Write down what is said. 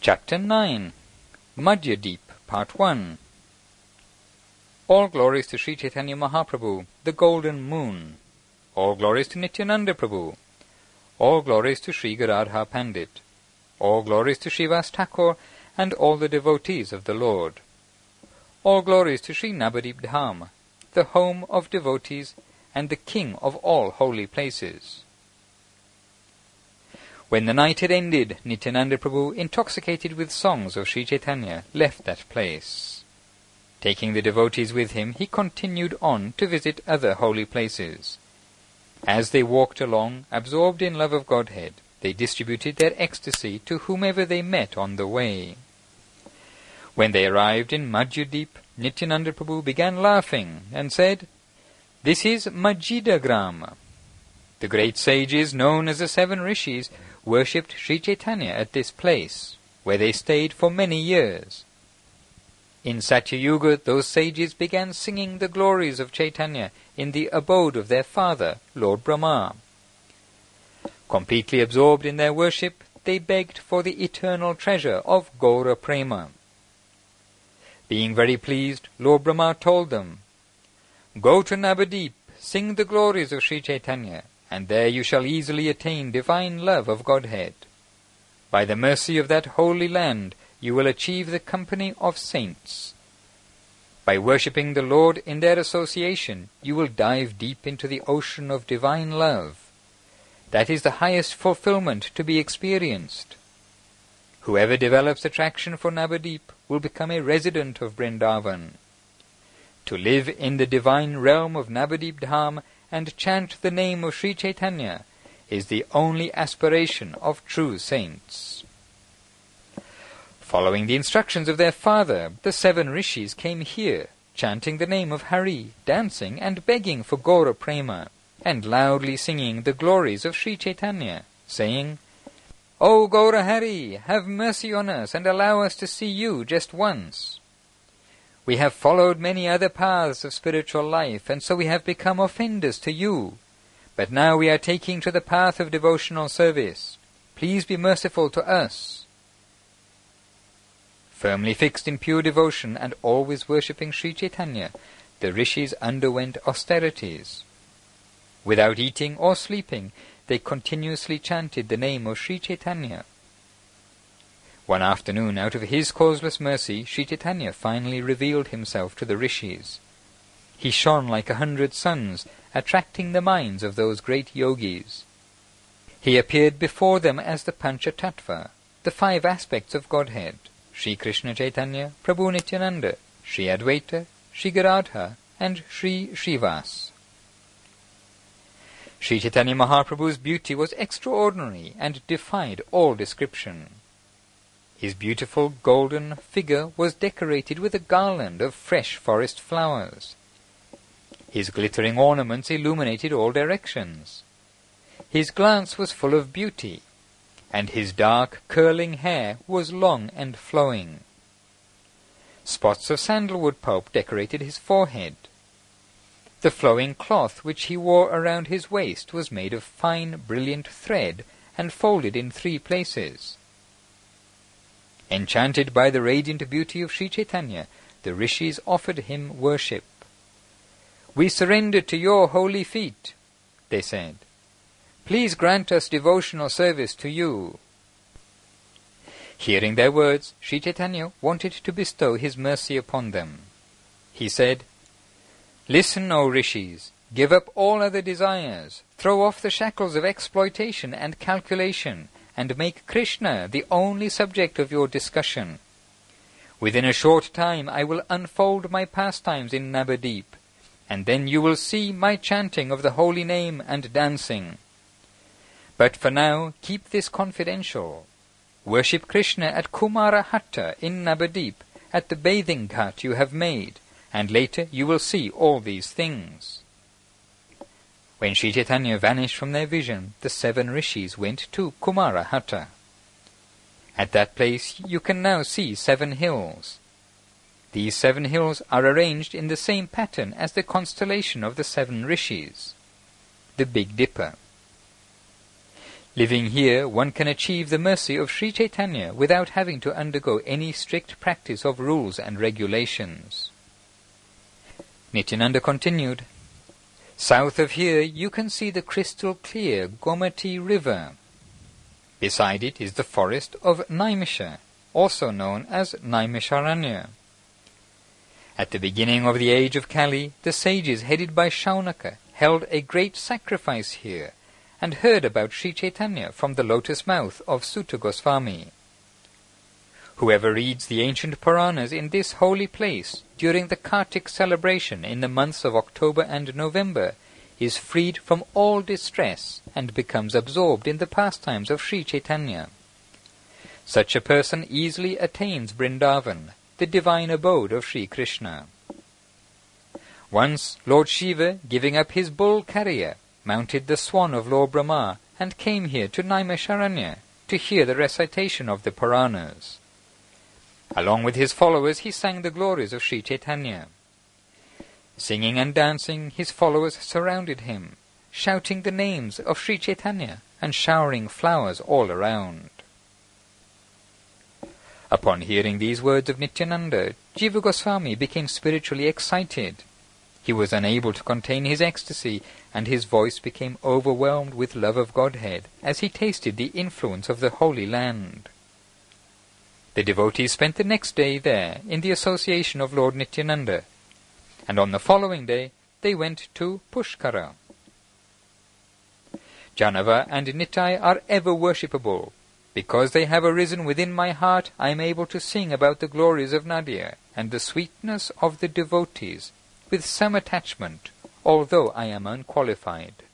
Chapter 9 Madhyadeep, Part 1. All glories to Sri Chaitanya Mahaprabhu, the Golden Moon. All glories to Nityananda Prabhu. All glories to Sri Gadadhar Pandit. All glories to Srivas Thakur and all the devotees of the Lord. All glories to Sri Navadip Dham, the home of devotees and the king of all holy places. When the night had ended, Nityananda Prabhu, intoxicated with songs of Sri Chaitanya, left that place. Taking the devotees with him, he continued on to visit other holy places. As they walked along, absorbed in love of Godhead, they distributed their ecstasy to whomever they met on the way. When they arrived in Madhyadeep, Nityananda Prabhu began laughing and said, "This is Majjidagram." The great sages, known as the 7 Rishis, worshipped Sri Chaitanya at this place, where they stayed for many years. In Satyayuga, those sages began singing the glories of Chaitanya in the abode of their father, Lord Brahma. Completely absorbed in their worship, they begged for the eternal treasure of Gaura Prema. Being very pleased, Lord Brahma told them, "Go to Navadip, sing the glories of Sri Chaitanya, and there you shall easily attain divine love of Godhead. By the mercy of that holy land, you will achieve the company of saints. By worshipping the Lord in their association, you will dive deep into the ocean of divine love. That is the highest fulfillment to be experienced. Whoever develops attraction for Navadip will become a resident of Vrindavan. To live in the divine realm of Navadip Dham and chant the name of Sri Chaitanya is the only aspiration of true saints." Following the instructions of their father, the 7 Rishis came here, chanting the name of Hari, dancing and begging for Gaura Prema, and loudly singing the glories of Sri Chaitanya, saying, "O Gaura Hari, have mercy on us and allow us to see you just once. We have followed many other paths of spiritual life, and so we have become offenders to you. But now we are taking to the path of devotional service. Please be merciful to us." Firmly fixed in pure devotion and always worshipping Sri Chaitanya, the Rishis underwent austerities. Without eating or sleeping, they continuously chanted the name of Sri Chaitanya. One afternoon, out of his causeless mercy, Sri Chaitanya finally revealed himself to the Rishis. He shone like 100 suns, attracting the minds of those great yogis. He appeared before them as the Panchatattva, the 5 aspects of Godhead, Sri Krishna Chaitanya, Prabhu Nityananda, Sri Advaita, Sri Gadadhar, and Sri Srivas. Sri Chaitanya Mahaprabhu's beauty was extraordinary and defied all description. His beautiful golden figure was decorated with a garland of fresh forest flowers. His glittering ornaments illuminated all directions. His glance was full of beauty, and his dark curling hair was long and flowing. Spots of sandalwood pulp decorated his forehead. The flowing cloth which he wore around his waist was made of fine, brilliant thread and folded in 3 places. Enchanted by the radiant beauty of Sri Chaitanya, the Rishis offered him worship. "We surrender to your holy feet," they said. "Please grant us devotional service to you." Hearing their words, Sri Chaitanya wanted to bestow his mercy upon them. He said, "Listen, O Rishis, give up all other desires, throw off the shackles of exploitation and calculation, and make Krishna the only subject of your discussion. Within a short time I will unfold my pastimes in Navadip, and then you will see my chanting of the holy name and dancing. But for now, keep this confidential. Worship Krishna at Kumara Hatta in Navadip, at the bathing ghat you have made, and later you will see all these things." When Sri Chaitanya vanished from their vision, the 7 Rishis went to Kumara Hatta. At that place you can now see 7 hills. These 7 hills are arranged in the same pattern as the constellation of the 7 Rishis, the Big Dipper. Living here, one can achieve the mercy of Sri Chaitanya without having to undergo any strict practice of rules and regulations. Nityananda continued, "South of here you can see the crystal clear Gomati river. Beside it is the forest of Naimisha, also known as Naimisharanya. At the beginning of the age of Kali, the sages headed by Shaunaka held a great sacrifice here and heard about Sri Chaitanya from the lotus mouth of Sutta Goswami. Whoever reads the ancient Puranas in this holy place during the Kartik celebration in the months of October and November is freed from all distress and becomes absorbed in the pastimes of Sri Chaitanya. Such a person easily attains Vrindavan, the divine abode of Sri Krishna. Once Lord Shiva, giving up his bull carrier, mounted the swan of Lord Brahma and came here to Naimisharanya to hear the recitation of the Puranas. Along with his followers he sang the glories of Sri Chaitanya. Singing and dancing, his followers surrounded him, shouting the names of Sri Chaitanya and showering flowers all around. Upon hearing these words of Nityananda, Jiva Goswami became spiritually excited. He was unable to contain his ecstasy, and his voice became overwhelmed with love of Godhead as he tasted the influence of the Holy Land. The devotees spent the next day there in the association of Lord Nityananda, and on the following day they went to Pushkara. Janava and Nitai are ever worshipable. Because they have arisen within my heart, I am able to sing about the glories of Nadia and the sweetness of the devotees with some attachment, although I am unqualified.